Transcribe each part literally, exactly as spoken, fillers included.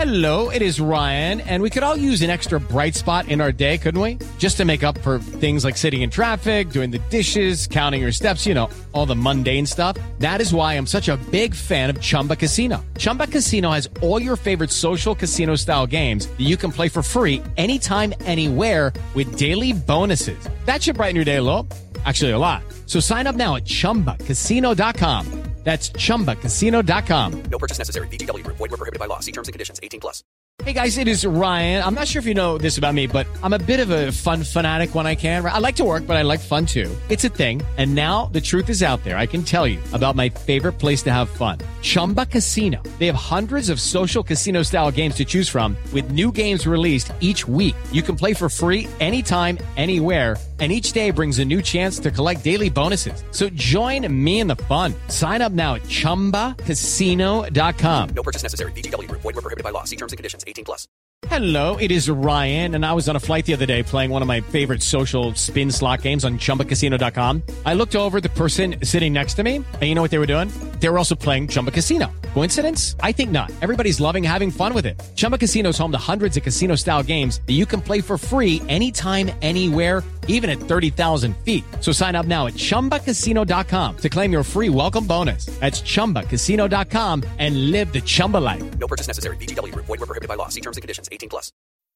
Hello, it is Ryan, and we could all use an extra bright spot in our day, couldn't we? Just to make up for things like sitting in traffic, doing the dishes, counting your steps, you know, all the mundane stuff. That is why I'm such a big fan of Chumba Casino. Chumba Casino has all your favorite social casino-style games that you can play for free anytime, anywhere with daily bonuses. That should brighten your day a little. Actually, a lot. So sign up now at chumba casino dot com. That's chumba casino dot com. No purchase necessary. V G W. Void where prohibited by law. See terms and conditions. eighteen plus. Hey guys, it is Ryan. I'm not sure if you know this about me, but I'm a bit of a fun fanatic when I can. I like to work, but I like fun too. It's a thing. And now the truth is out there. I can tell you about my favorite place to have fun. Chumba Casino. They have hundreds of social casino style games to choose from with new games released each week. You can play for free anytime, anywhere. And each day brings a new chance to collect daily bonuses. So join me in the fun. Sign up now at chumba casino dot com. No purchase necessary. V G W. Void where prohibited by law. See terms and conditions. eighteen plus. Hello, it is Ryan, and I was on a flight the other day playing one of my favorite social spin slot games on chumba casino dot com. I looked over at the person sitting next to me, and you know what they were doing? They were also playing Chumba Casino. Coincidence? I think not. Everybody's loving having fun with it. Chumba Casino is home to hundreds of casino-style games that you can play for free anytime, anywhere, even at thirty thousand feet. So sign up now at chumba casino dot com to claim your free welcome bonus. That's chumba casino dot com and live the Chumba life. No purchase necessary. V G W. Void where prohibited by law. See terms and conditions. eighteen plus.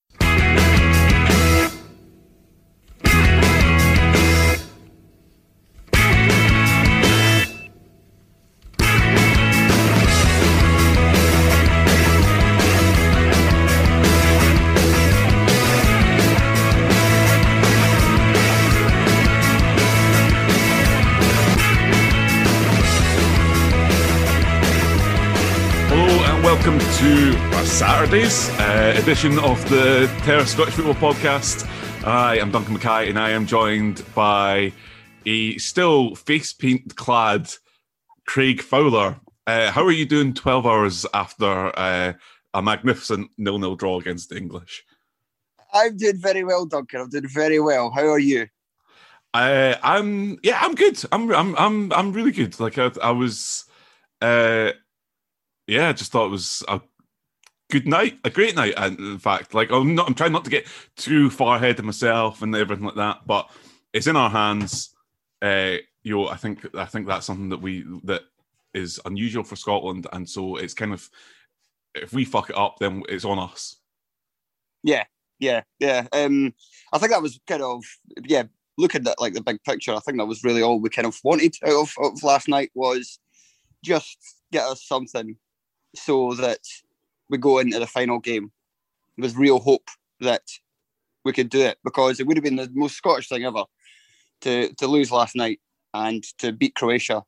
Welcome to our Saturday's uh, edition of the Terrace Scottish Football Podcast. I am Duncan Mackay, and I am joined by a still face paint clad Craig Fowler. Uh, how are you doing twelve hours after uh, a magnificent nil nil draw against the English? I'm doing very well, Duncan. I'm doing very well. How are you? Uh, I'm yeah, I'm good. I'm I'm I'm I'm really good. Like I, I was. Uh, Yeah, I just thought it was a good night, a great night. And in fact, like I'm not, I'm trying not to get too far ahead of myself and everything like that. But it's in our hands. Uh, you know, I think I think that's something that we that is unusual for Scotland, and so it's kind of if we fuck it up, then it's on us. Yeah, yeah, yeah. Um, I think that was kind of yeah. Looking at like the big picture, I think that was really all we kind of wanted out of, of last night was just get us something, so that we go into the final game with real hope that we could do it, because it would have been the most Scottish thing ever to to lose last night and to beat Croatia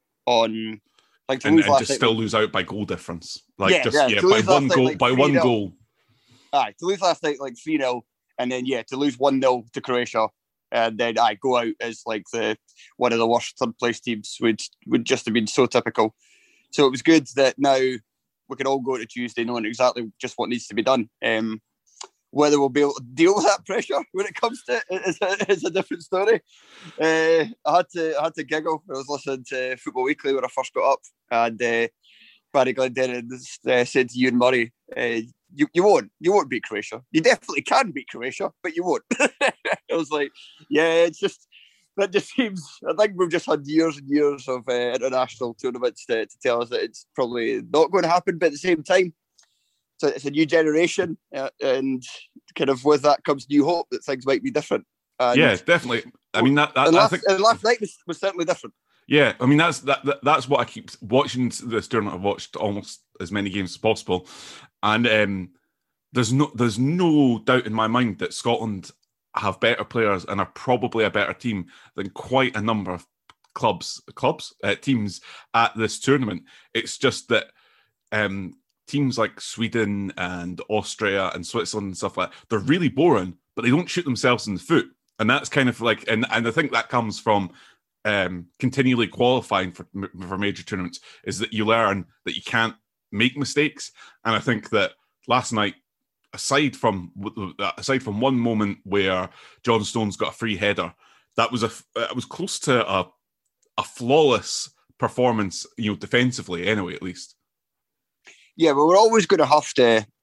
on like to and, lose and last just night, still lose out by goal difference, like yeah, just yeah, yeah, to by lose one last goal, night, like by one three nil. goal. Aye, to lose last night like three nil, and then yeah, to lose one nil to Croatia, and then I go out as like the one of the worst third place teams would would just have been so typical. So it was good that now we can all go to Tuesday knowing exactly just what needs to be done. Um, whether we'll be able to deal with that pressure when it comes to it is a, is a different story. Uh, I had to I had to giggle. I was listening to Football Weekly when I first got up, and uh, Barry Glendenning uh, said to Ewan Murray, uh, "You you won't you won't beat Croatia. You definitely can beat Croatia, but you won't." I was like, "Yeah, it's just." That just seems, I think we've just had years and years of uh, international tournaments to, to tell us that it's probably not going to happen, but at the same time, so it's a new generation, uh, and kind of with that comes new hope that things might be different. And yeah, definitely. I mean, that, that and last, I think and last night was, was certainly different. Yeah, I mean that's that, that that's what I keep watching this tournament. I've watched almost as many games as possible, and um, there's no there's no doubt in my mind that Scotland have better players and are probably a better team than quite a number of clubs, clubs, uh, teams at this tournament. It's just that um, teams like Sweden and Austria and Switzerland and stuff like that, they're really boring, but they don't shoot themselves in the foot. And that's kind of like, and, and I think that comes from um, continually qualifying for, for major tournaments, is that you learn that you can't make mistakes. And I think that last night, aside from aside from one moment where John Stones got a free header, that was a it was close to a a flawless performance, you know, defensively anyway, at least. Yeah, but we're always going to have to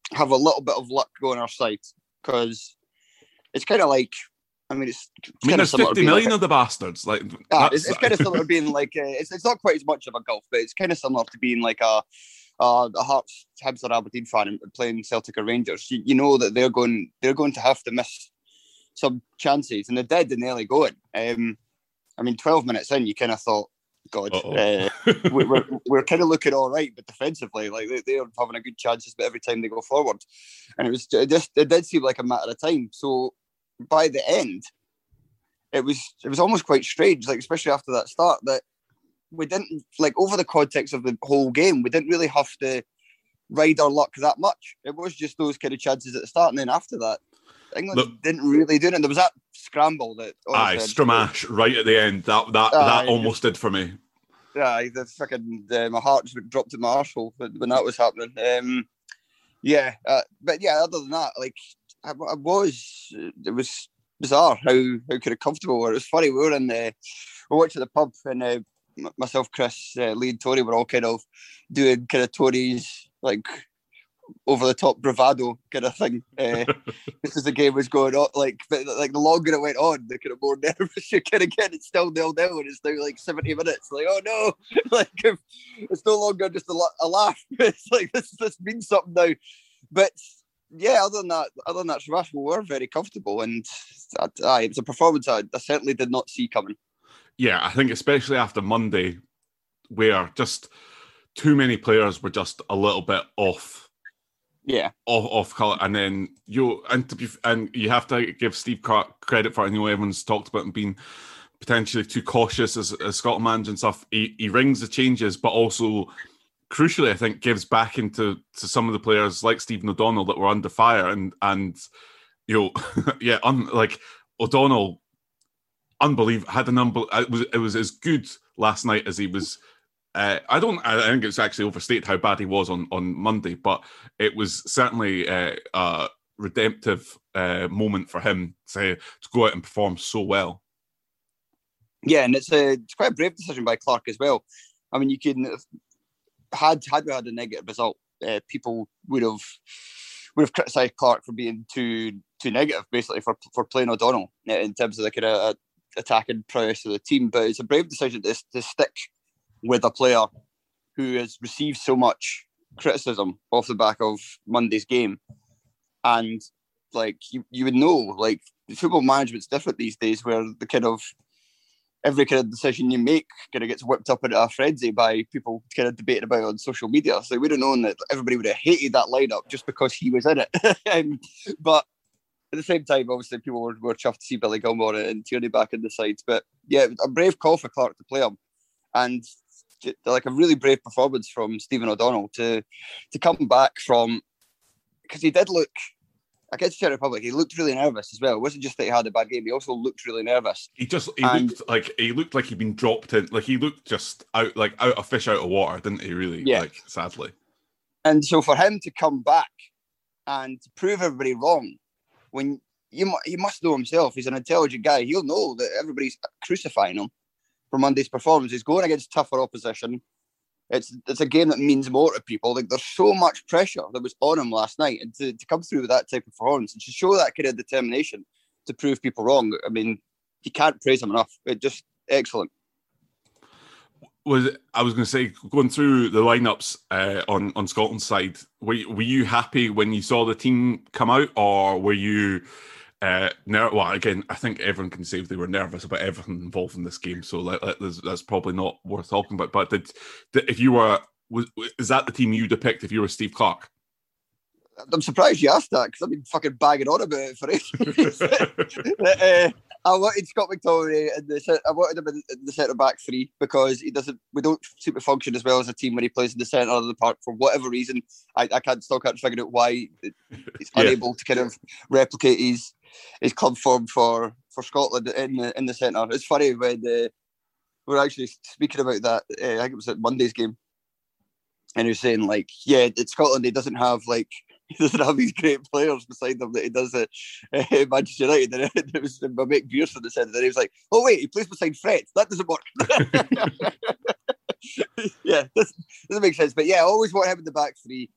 have a little bit of luck go on our side, because it's kind of like, I mean, it's, it's I mean, there's fifty million like of the bastards. Like, ah, it's, it's kind of similar to being like, a, it's, it's not quite as much of a golf, but it's kind of similar to being like a, a, a Hearts, Hibs or Aberdeen fan and playing Celtic or Rangers. You, you know that they're going, they're going to have to miss some chances, and they did in the early going. Um, I mean, twelve minutes in, you kind of thought, God, uh, we, we're we're kind of looking all right, but defensively, like they, they're having a good chances, but every time they go forward, and it was it just it did seem like a matter of time. So by the end, it was it was almost quite strange, like especially after that start, that we didn't, like, over the context of the whole game, we didn't really have to ride our luck that much. It was just those kind of chances at the start, and then after that, England Look, didn't really do it. And there was that scramble that aye, Stramash right at the end. That that aye, that almost did for me. Yeah, the fucking uh, my heart just dropped in my arsehole when, when that was happening. Um, yeah, uh, but yeah, other than that, like I, I was, it was bizarre how how kind of comfortable we were. It was funny. We were in the we went to the pub, and uh, myself, Chris, uh, Lee, and Tony were all kind of doing kind of Tony's like over the top bravado kind of thing. Uh, just as the game was going on, like, but like the longer it went on, the kind of more nervous you kind of get. It's still nil nil, and it's now like seventy minutes. Like, oh no, like if it's no longer just a, a laugh. It's like this this means something now. But yeah, other than that, other than that, Shabbat, we were very comfortable, and uh, it was a performance I, I certainly did not see coming. Yeah, I think especially after Monday, where just too many players were just a little bit off. Yeah, off, off color, and then you and to be and you have to give Steve Clarke credit for it. I know everyone's talked about him being potentially too cautious as, as Scotland manager and stuff. He, he rings the changes, but also crucially, I think, gives back into to some of the players like Stephen O'Donnell that were under fire, and and you know, yeah, un, like O'Donnell, unbelievable, had an unbelievable. It was it was as good last night as he was. Uh, I don't. I think it's actually overstated how bad he was on, on Monday, but it was certainly uh, a redemptive uh, moment for him to, to go out and perform so well. Yeah, and it's a it's quite a brave decision by Clarke as well. I mean, you can had had we had a negative result, uh, people would have would have criticised Clarke for being too too negative, basically for for playing O'Donnell in terms of the kind of attacking prowess of the team. But it's a brave decision to to stick with a player who has received so much criticism off the back of Monday's game. And like you, you would know, like football management's different these days, where the kind of every kind of decision you make kind of gets whipped up into a frenzy by people kind of debating about it on social media. So we'd have known that everybody would have hated that lineup just because he was in it. um, but at the same time, obviously people were, were chuffed to see Billy Gilmore and Tierney back in the sides. But yeah, a brave call for Clarke to play him. And like a really brave performance from Stephen O'Donnell to to come back from, because he did look against Czech Republic, he looked really nervous as well. It wasn't just that he had a bad game, he also looked really nervous. He just he and, looked like he looked like he'd been dropped in, like he looked just out like out of fish out of water, didn't he? Really, yeah. Like sadly. And so for him to come back and to prove everybody wrong, when you he must know himself, he's an intelligent guy. He'll know that everybody's crucifying him for Monday's performance. He's going against tougher opposition. It's it's a game that means more to people. Like there's so much pressure that was on him last night, and to, to come through with that type of performance and to show that kind of determination to prove people wrong. I mean, you can't praise him enough. It just excellent. Was it, I was going to say, going through the lineups uh, on on Scotland's side, were you, were you happy when you saw the team come out, or were you? Uh, ner- well, again, I think everyone can say they were nervous about everything involved in this game, so like, like, that's, that's probably not worth talking about. But did, did if you were, was, is that the team you'd have picked if you were Steve Clarke? I'm surprised you asked that because I've been fucking bagging on about it for ages. uh, I wanted Scott McTominay in the I wanted him in the centre back three because he doesn't. We don't seem to function as well as a team when he plays in the centre of the park for whatever reason. I, I can't still can't figure out why he's yeah. unable to kind of replicate his his club form for, for Scotland in the in the centre. It's funny when uh, we're actually speaking about that. Uh, I think it was at Monday's game, and he was saying like, yeah, in Scotland he doesn't have like. He doesn't have these great players beside him that he does at uh, Manchester United. And it was my mate Pearson that said that. He was like, oh, wait, he plays beside Fred. That doesn't work. yeah, this doesn't make sense. But yeah, I always want him in the back three.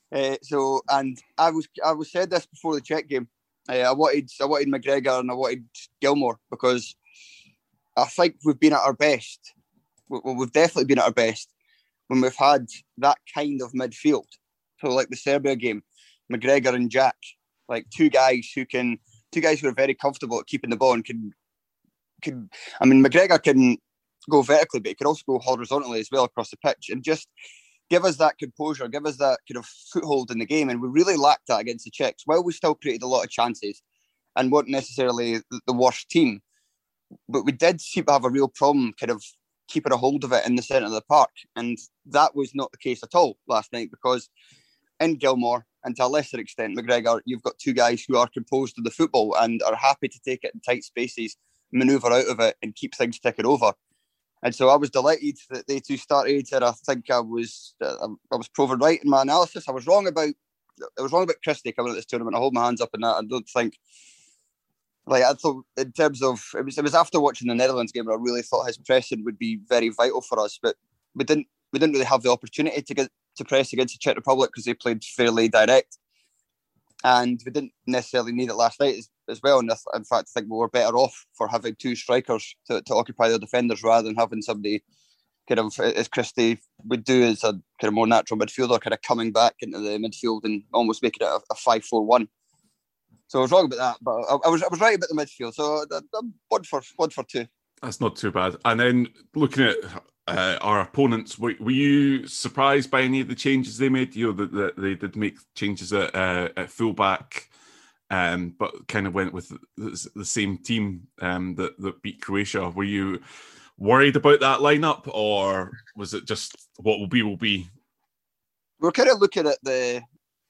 Uh, so, and I was I was said this before the Czech game. Uh, I wanted I wanted McGregor and I wanted Gilmore because I think we've been at our best. Well, we've definitely been at our best when we've had that kind of midfield. So, like the Serbia game, McGregor and Jack, like two guys who can, two guys who are very comfortable at keeping the ball and can, can. I mean, McGregor can go vertically, but he can also go horizontally as well across the pitch, and just give us that composure, give us that kind of foothold in the game. And we really lacked that against the Czechs. While we still created a lot of chances and weren't necessarily the worst team, but we did seem to have a real problem kind of keeping a hold of it in the centre of the park. And that was not the case at all last night, because in Gilmore, and to a lesser extent McGregor, you've got two guys who are composed of the football and are happy to take it in tight spaces, manoeuvre out of it and keep things ticking over. And so I was delighted that they two started, and I think I was uh, I was proven right in my analysis. I was wrong about I was wrong about Christie coming at this tournament. I hold my hands up in that. I don't think, like I thought in terms of it was it was after watching the Netherlands game where I really thought his pressing would be very vital for us, but we didn't we didn't really have the opportunity to get to press against the Czech Republic because they played fairly direct, and we didn't necessarily need it last night as, as well. And in fact, I think we were better off for having two strikers to, to occupy their defenders rather than having somebody kind of, as Christie would do, as a kind of more natural midfielder, kind of coming back into the midfield and almost making it a, a five four one. So I was wrong about that, but I, I was I was right about the midfield. So I'm one for one for two. That's not too bad. And then looking at uh, our opponents, were, were you surprised by any of the changes they made? You know, that the, they did make changes at, uh, at fullback, um, but kind of went with the, the same team um, that, that beat Croatia. Were you worried about that lineup, or was it just what will be will be? We're kind of looking at the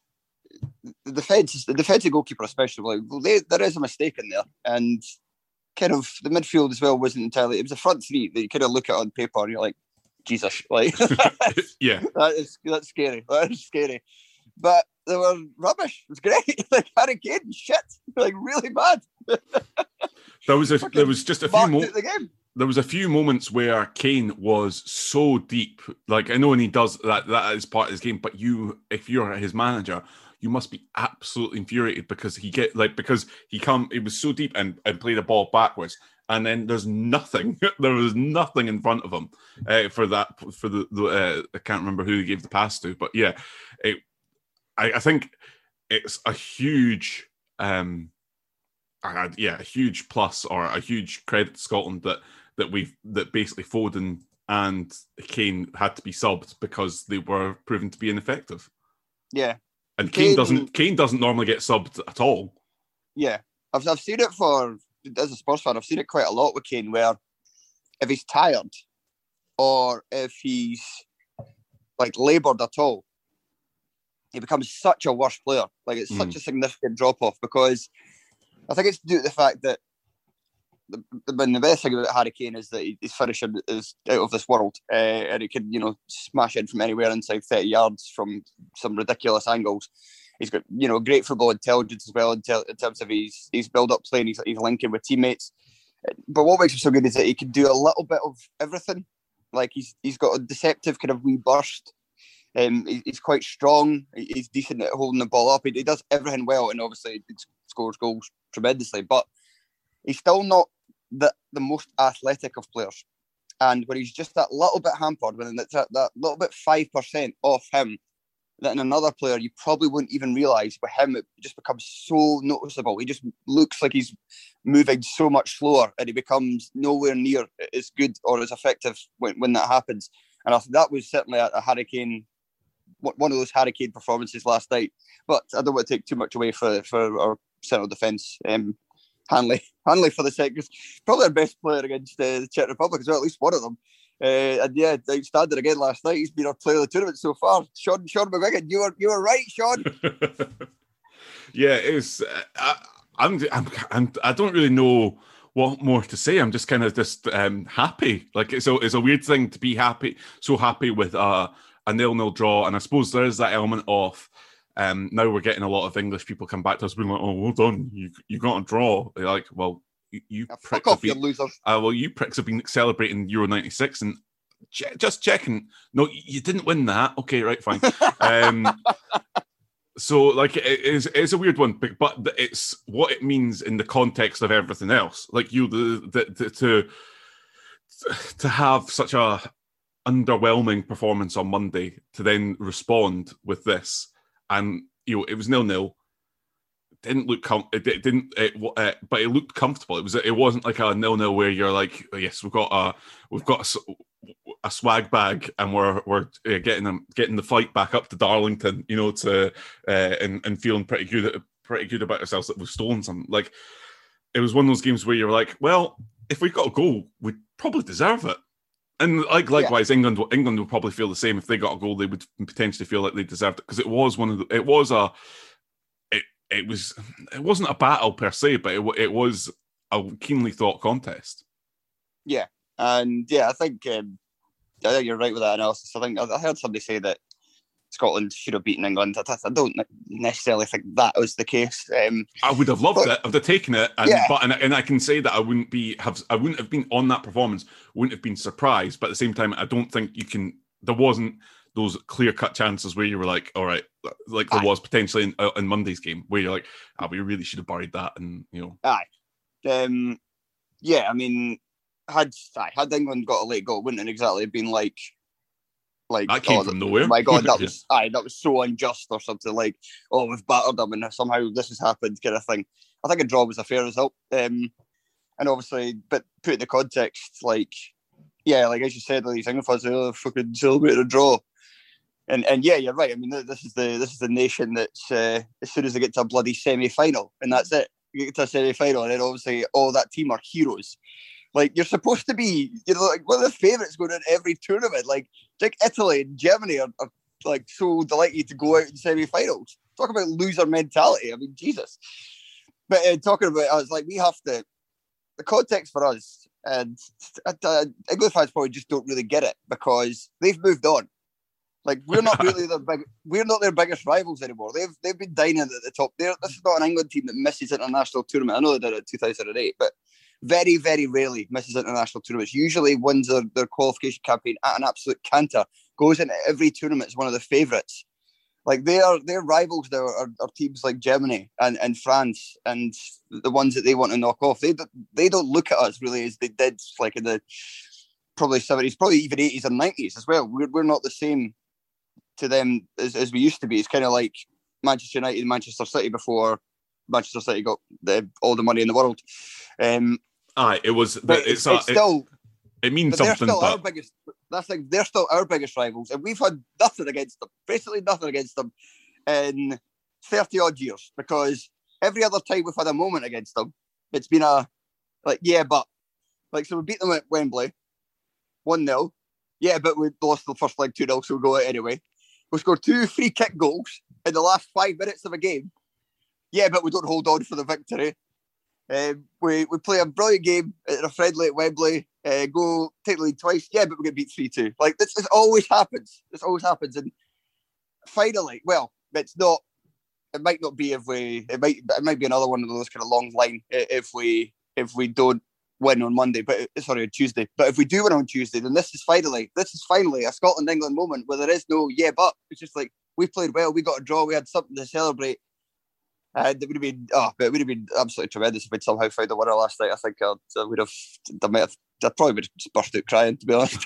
the defence, the defensive goalkeeper especially. Like, well, they, there is a mistake in there, and kind of the midfield as well wasn't entirely. It was a front three that you kind of look at on paper and you're like, Jesus, like yeah, that is that's scary. That is scary. But they were rubbish. It was great. Like Harry Kane, shit, like really bad. There was a there was just a few moments. The game. There was a few moments where Kane was so deep. Like I know, and he does that. That is part of his game. But you, if you're his manager, you must be absolutely infuriated because he get like because he come. It was so deep and, and played the ball backwards, and then there's nothing. There was nothing in front of him uh, for that. For the, the uh, I can't remember who he gave the pass to, but yeah, it. I, I think it's a huge. Um, uh, yeah, a huge plus or a huge credit to Scotland that. That we that basically Foden and Kane had to be subbed because they were proven to be ineffective. Yeah, and Kane, Kane doesn't Kane doesn't normally get subbed at all. Yeah, I've I've seen it for as a Spurs fan. I've seen it quite a lot with Kane, where if he's tired or if he's like laboured at all, he becomes such a worse player. Like it's mm. such a significant drop off because I think it's due to the fact that. The, the, the best thing about Harry Kane is that his finishing is out of this world, uh, and he can, you know, smash in from anywhere inside thirty yards from some ridiculous angles. He's got, you know, great football intelligence as well in, ter- in terms of his his build-up play and he's, he's linking with teammates. But what makes him so good is that he can do a little bit of everything. Like he's he's got a deceptive kind of wee burst. Um, he, he's quite strong. He's decent at holding the ball up. He, he does everything well, and obviously he scores goals tremendously. But he's still not the, the most athletic of players. And when he's just that little bit hampered, when it's that, that little bit five percent off him, that in another player you probably wouldn't even realise. With him, it just becomes so noticeable. He just looks like he's moving so much slower and he becomes nowhere near as good or as effective when, when that happens. And I think that was certainly a, a Harry Kane, one of those Harry Kane performances last night. But I don't want to take too much away for, for our central defence. Um, Hanley, Hanley for the second, probably our best player against uh, the Czech Republic as well, at least one of them. Uh, and yeah, outstanding again last night. He's been our player of the tournament so far. Sean, Sean McGuigan, you were you were right, Sean. Yeah, it's. Uh, I, I'm, I'm, I'm. I don't really know what more to say. I'm just kind of just um, happy. Like it's a, it's a weird thing to be happy, so happy with a a nil-nil draw, and I suppose there is that element of. Um, now we're getting a lot of English people come back to us being like, "Oh, well done, you you got a draw." They're like, "Well, you, you yeah, pricks fuck off, have been, you losers." Uh, well, you pricks have been celebrating Euro ninety-six and che- just checking. No, you didn't win that. Okay, right, fine. um, So, like, it is it's a weird one, but, but it's what it means in the context of everything else. Like, you, the, the, the to to have such a underwhelming performance on Monday, to then respond with this, and you know, it was nil nil. Didn't look com- it didn't it, uh, but it looked comfortable. It was it wasn't like a nil nil where you're like, oh, yes, we've got a we've got a, a swag bag and we're we're uh, getting them getting the fight back up to Darlington, you know, to uh, and and feeling pretty good pretty good about ourselves that we've stolen some. Like, it was one of those games where you're like, well, if we got a goal, we'd probably deserve it. And like likewise, yeah. England England would probably feel the same. If they got a goal, they would potentially feel like they deserved it, because it was one of the, it was a it it was it wasn't a battle per se, but it it was a keenly thought contest. Yeah, and yeah, I think um, I think you're right with that analysis. I think I heard somebody say that Scotland should have beaten England. I, I don't necessarily think that was the case. Um, I would have loved but, it. I'd have taken it, and, yeah. but and, and I can say that I wouldn't be have I wouldn't have been on that performance. Wouldn't have been surprised, but at the same time, I don't think you can. There wasn't those clear cut chances where you were like, all right, like there Aye. was potentially in, uh, in Monday's game where you're like, oh, we really should have buried that, and you know. Aye, um, yeah. I mean, had aye, had England got a late goal, wouldn't it exactly have been like. Like, that came oh, from nowhere. My God, that yeah. was aye, that was so unjust, or something like, oh, we've battered them and somehow this has happened, kind of thing. I think a draw was a fair result, um, and obviously, but put in the context, like, yeah, like as you said, these England fans, oh, fucking celebrate a draw, and and yeah, you're right. I mean, this is the this is the nation that's uh, as soon as they get to a bloody semi final, and that's it. You get to a semi final, and then obviously all that team are heroes. Like, you're supposed to be, you know, like one of the favourites going in every tournament. Like, like Italy and Germany are, are like so delighted to go out in semi-finals. Talk about loser mentality. I mean, Jesus. But uh, talking about, I was like, we have to, the context for us, and uh, England fans probably just don't really get it because they've moved on. Like, we're not really their big, we're not their biggest rivals anymore. They've they've been dining at the top. They're, this is not an England team that misses international tournament. I know they did it in two thousand eight, but very, very rarely misses international tournaments. Usually wins their, their qualification campaign at an absolute canter. Goes into every tournament as one of the favourites. Like, they are, their rivals there are, are teams like Germany and, and France and the ones that they want to knock off. They don't, they don't look at us really as they did like in the probably seventies, probably even eighties and nineties as well. We're, we're not the same to them as, as we used to be. It's kind of like Manchester United and Manchester City before Manchester City got the, all the money in the world. Um, Aye, it was. But it's, it's, a, it's still. It, it means they're something. Still but our biggest. That's like they're still our biggest rivals, and we've had nothing against them. Basically, nothing against them in thirty odd years. Because every other time we've had a moment against them, it's been a like, yeah, but like, so we beat them at Wembley, one nil. Yeah, but we lost the first leg two nil, so we'll go out anyway. We scored two free kick goals in the last five minutes of a game. Yeah, but we don't hold on for the victory. Um, we we play a brilliant game at a friendly at Wembley, uh, go take the lead twice. Yeah, but we get beat three two. Like, this, this always happens. This always happens. And finally, well, it's not. It might not be if we. It might. It might be another one of those kind of long line if we if we don't win on Monday. But sorry, on Tuesday. But if we do win on Tuesday, then this is finally this is finally a Scotland England moment where there is no yeah but. It's just like, we played well. We got a draw. We had something to celebrate. Uh, it would have been, oh, but it would have been absolutely tremendous if we'd somehow found a winner last night. I think I would have, I might have, I probably would have just burst out crying, to be honest.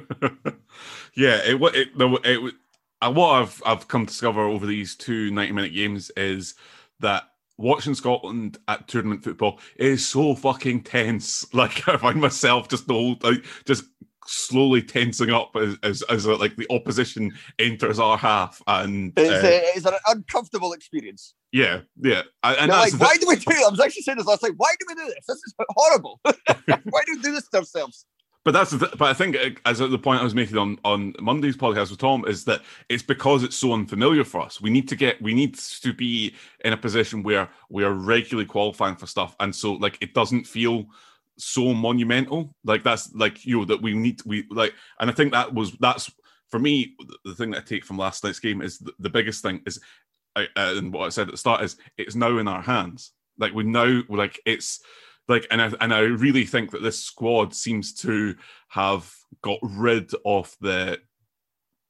yeah, it it, it, it uh, what I've I've come to discover over these two ninety-minute games is that watching Scotland at tournament football is so fucking tense. Like, I find myself just the whole, like, just slowly tensing up as, as as like the opposition enters our half, and it's, uh, uh, it's an uncomfortable experience. Yeah, yeah, and, and that's like, why do we do it? I was actually saying this last night. Why do we do this? This is horrible. Why do we do this to ourselves? But that's the th- but I think, as the point I was making on, on Monday's podcast with Tom, is that it's because it's so unfamiliar for us. We need to get we need to be in a position where we are regularly qualifying for stuff, and so like it doesn't feel so monumental. Like, that's like, you know, that we need we like, and I think that was that's for me the thing that I take from last night's game is the, the biggest thing is, uh, and what I said at the start is, it's now in our hands. Like, we now like it's like, and I and I really think that this squad seems to have got rid of the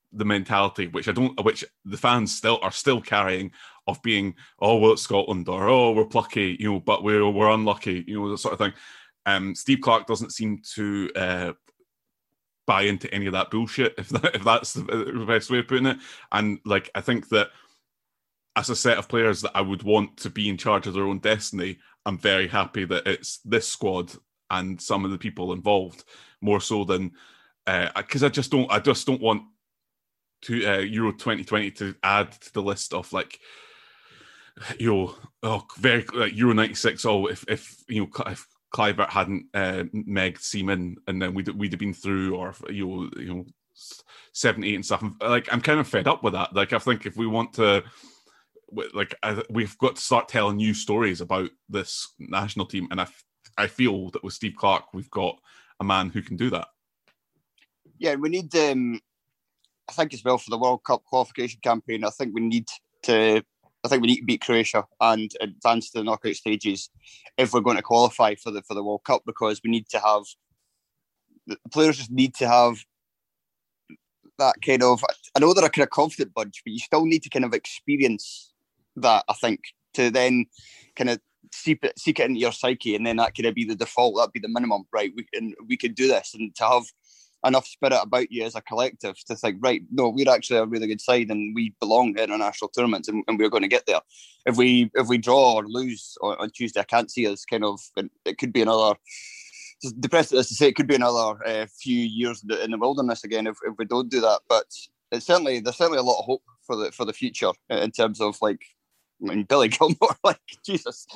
the mentality, which I don't, which the fans still are still carrying, of being, oh well, it's Scotland, or oh we're plucky, you know, but we're we're unlucky, you know, that sort of thing. Um, Steve Clarke doesn't seem to uh, buy into any of that bullshit, if that, if that's the best way of putting it. And like, I think that as a set of players that I would want to be in charge of their own destiny, I'm very happy that it's this squad and some of the people involved, more so than because uh, I just don't, I just don't want to uh, Euro twenty twenty to add to the list of like, you know, oh, very like Euro ninety-six. Oh, if if you know if Kluivert hadn't uh, megged Seaman, and then we'd we'd have been through, or you know, you know, seventy-eight and stuff. Like, I'm kind of fed up with that. Like, I think if we want to, like, I, we've got to start telling new stories about this national team, and I I feel that with Steve Clarke, we've got a man who can do that. Yeah, we need. Um, I think as well for the World Cup qualification campaign. I think we need to. I think we need to beat Croatia and advance to the knockout stages if we're going to qualify for the for the World Cup, because we need to have the players just need to have that kind of. I know they're a kind of confident bunch, but you still need to kind of experience that. I think to then kind of seep it, seek it into your psyche, and then that could be the default. That'd be the minimum, right? We can we could do this, and to have enough spirit about you as a collective to think, right, no, we're actually a really good side and we belong in international tournaments, and, and we're going to get there. If we if we draw or lose on, on Tuesday, I can't see us kind of, it could be another, depressing as to say, it could be another uh, few years in the wilderness again if, if we don't do that. But it's certainly, there's certainly a lot of hope for the for the future in terms of like, I mean, Billy Gilmore, like, Jesus.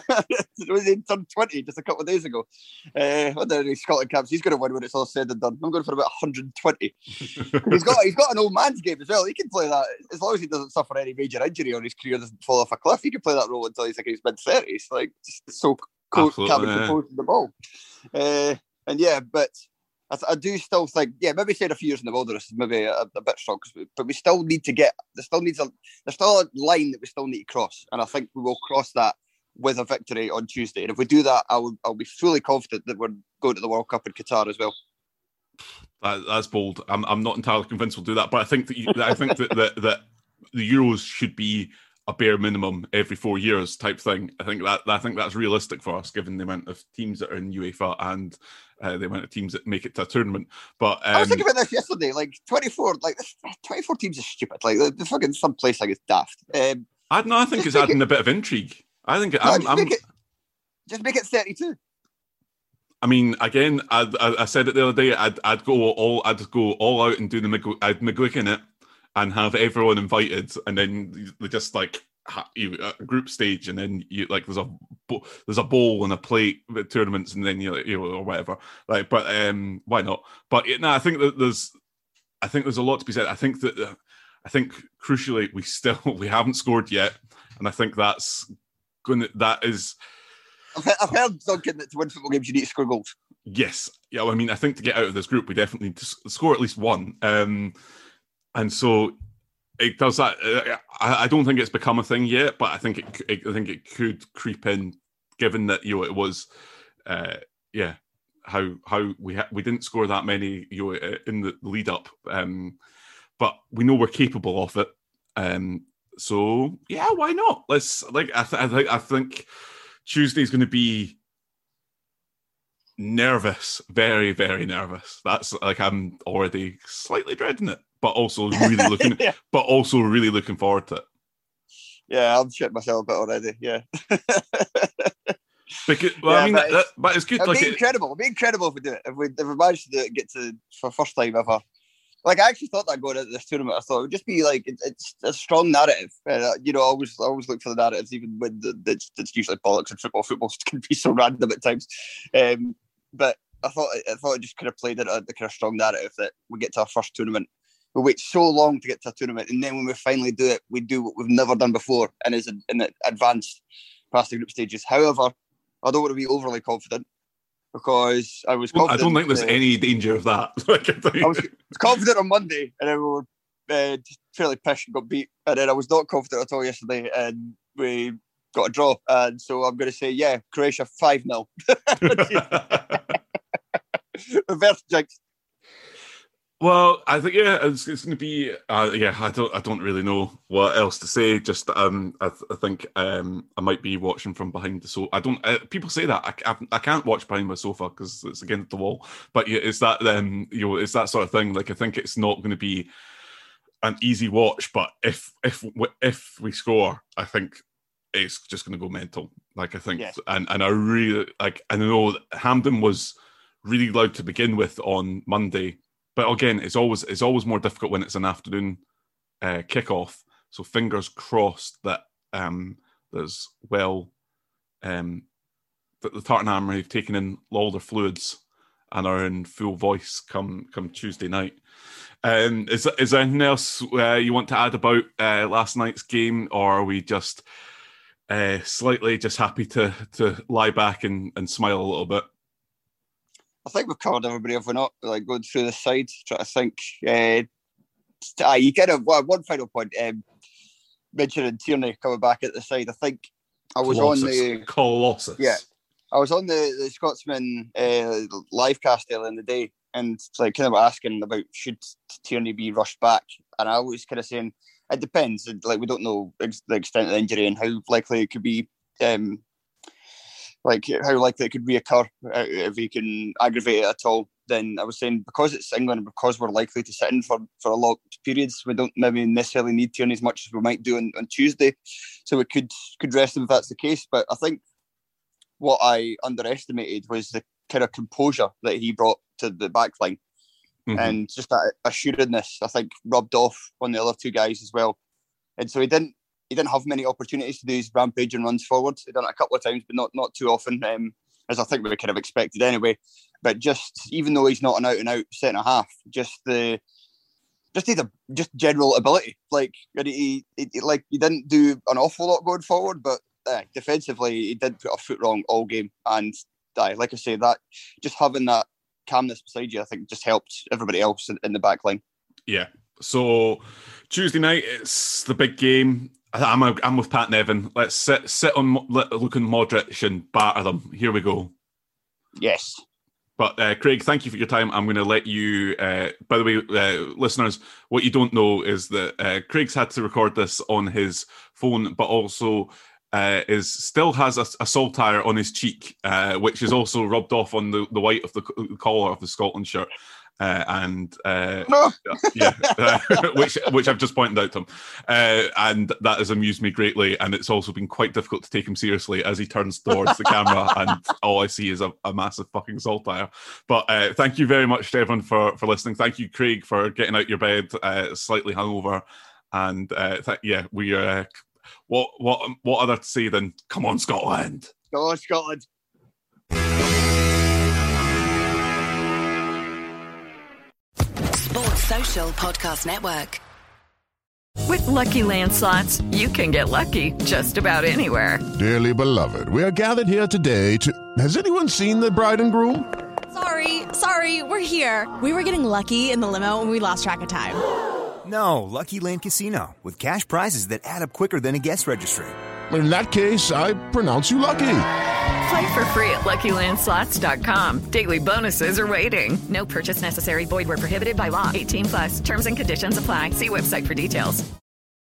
He turned twenty just a couple of days ago. Uh, what the Scotland caps? He's going to win when it's all said and done. I'm going for about one hundred twenty. he's got he's got an old man's game as well. He can play that as long as he doesn't suffer any major injury or his career doesn't fall off a cliff. He can play that role until he's like he's mid thirties. Like, just so cool, calm and composed in the ball. Uh, and yeah, but I, I do still think, yeah, maybe say a few years in the wilderness is maybe a, a bit strong, but we still need to get, there still needs a, there's still a line that we still need to cross, and I think we will cross that with a victory on Tuesday. And if we do that, I will, I'll be fully confident that we're going to the World Cup in Qatar as well. That, that's bold. I'm I'm not entirely convinced we'll do that, but I think that you, I think that, that that the Euros should be a bare minimum every four years type thing. I think that I think that's realistic for us, given the amount of teams that are in UEFA and uh, the amount of teams that make it to a tournament. But um, I was thinking about this yesterday. Like twenty-four, like twenty-four teams is stupid. Like the, the fucking some place like it's daft. Um, I no, I think it's adding it, a bit of intrigue. I think it, no, I'm, just, I'm, make it, just make it thirty-two. I mean, again, I, I, I said it the other day. I'd I'd go all I'd go all out and do the Mc, I'd McGuigan it and have everyone invited, and then they just like you a group stage, and then you like there's a there's a bowl and a plate with tournaments, and then you you know, or whatever. Like, but um, why not? But no, I think that there's I think there's a lot to be said. I think that uh, I think crucially we still we haven't scored yet, and I think that's going to, that is. I've, I've heard, Duncan, that to win football games you need to score goals. Yes, yeah. Well, I mean, I think to get out of this group, we definitely need to score at least one. Um, and so it does that. Uh, I, I don't think it's become a thing yet, but I think it. it I think it could creep in, given that you know it was, uh, yeah, how how we ha- we didn't score that many you know in the lead up, um, but we know we're capable of it. Um, so yeah, why not? Let's like I, th- I think I think. Tuesday's going to be nervous, very, very nervous. That's like I'm already slightly dreading it, but also really looking, yeah. but also really looking forward to it. Yeah, I'm shit myself a bit already. Yeah, because well, yeah, I mean, but, that, it's, but it's good. It'd like be it, incredible. It'd be incredible if we do it. If we if we manage to do it, get to for first time ever. Like, I actually thought that going into this tournament, I thought it would just be like, it, it's a strong narrative. Uh, you know, I always, I always look for the narratives, even when the, it's, it's usually politics and football. Football can be so random at times. Um, but I thought I thought it just kind of played into the kind of strong narrative that we get to our first tournament. We wait so long to get to a tournament, and then when we finally do it, we do what we've never done before, and is in, in advanced past the group stages. However, I don't want to be overly confident, because I was confident. I don't think there's uh, any danger of that. I was confident on Monday, and then we were uh, fairly pissed and got beat. And then I was not confident at all yesterday, and we got a draw. And so I'm going to say, yeah, Croatia five nil. Reverse jinx. Well, I think yeah, it's, it's going to be uh, yeah. I don't I don't really know what else to say. Just um, I, th- I think um, I might be watching from behind the sofa. I don't. Uh, people say that I, I, I can't watch behind my sofa because it's against the wall. But yeah, it's that um, you know, it's that sort of thing. Like I think it's not going to be an easy watch. But if if if we score, I think it's just going to go mental. Like I think, yes. and and I really like. I know that Hampden was really loud to begin with on Monday. But again, it's always it's always more difficult when it's an afternoon uh, kickoff. So fingers crossed that um, there's well um, that the Tartan Armour have taken in all their fluids and are in full voice come come Tuesday night. Um, is is there anything else uh, you want to add about uh, last night's game, or are we just uh, slightly just happy to to lie back and, and smile a little bit? I think we've covered everybody. If we're not like going through the side, trying to think. Uh, ah, you get a well, one final point. Um, mentioning Tierney coming back at the side. I think I was Colossus. on the Colossus. Yeah, I was on the, the Scotsman uh, live cast earlier in the day, and like kind of asking about should Tierney be rushed back, and I was kind of saying it depends. Like we don't know ex- the extent of the injury and how likely it could be. Um, Like how likely it could reoccur uh, if he can aggravate it at all. Then I was saying because it's England and because we're likely to sit in for, for a long periods, we don't maybe necessarily need Tierney as much as we might do on, on Tuesday. So we could could rest him if that's the case. But I think what I underestimated was the kind of composure that he brought to the back line. Mm-hmm. And just that assuredness, I think, rubbed off on the other two guys as well. And so he didn't He didn't have many opportunities to do his rampage and runs forward. He'd done it a couple of times, but not not too often, um, as I think we kind of expected anyway. But just even though he's not an out and out centre half, just the just need a just general ability. Like he, he, he like he didn't do an awful lot going forward, but uh, defensively he did put a foot wrong all game. And uh, like I say, that just having that calmness beside you, I think, just helped everybody else in, in the back line. Yeah. So Tuesday night, it's the big game. I'm a, I'm with Pat Nevin. Let's sit sit on looking Modric and batter them. Here we go. Yes. But uh, Craig, thank you for your time. I'm going to let you. Uh, by the way, uh, listeners, what you don't know is that uh, Craig's had to record this on his phone, but also uh, is still has a, a saltire on his cheek, uh, which is also rubbed off on the, the white of the collar of the Scotland shirt. Uh, and uh, no. yeah, uh, which which I've just pointed out to him, uh, and that has amused me greatly. And it's also been quite difficult to take him seriously as he turns towards the camera, and all I see is a, a massive fucking saltire. But uh, thank you very much, everyone, for for listening. Thank you, Craig, for getting out your bed, uh, slightly hungover, and uh, th- yeah, we uh, what what what other to say than come on, Scotland, come on, Scotland. Sports Social Podcast Network. With Lucky Land Slots, you can get lucky just about anywhere. Dearly beloved, we are gathered here today to... Has anyone seen the bride and groom? Sorry, sorry, we're here. We were getting lucky in the limo and we lost track of time. No, Lucky Land Casino, with cash prizes that add up quicker than a guest registry. In that case, I pronounce you lucky. Play for free at Lucky Land Slots dot com. Daily bonuses are waiting. No purchase necessary. Void where prohibited by law. eighteen plus. Terms and conditions apply. See website for details.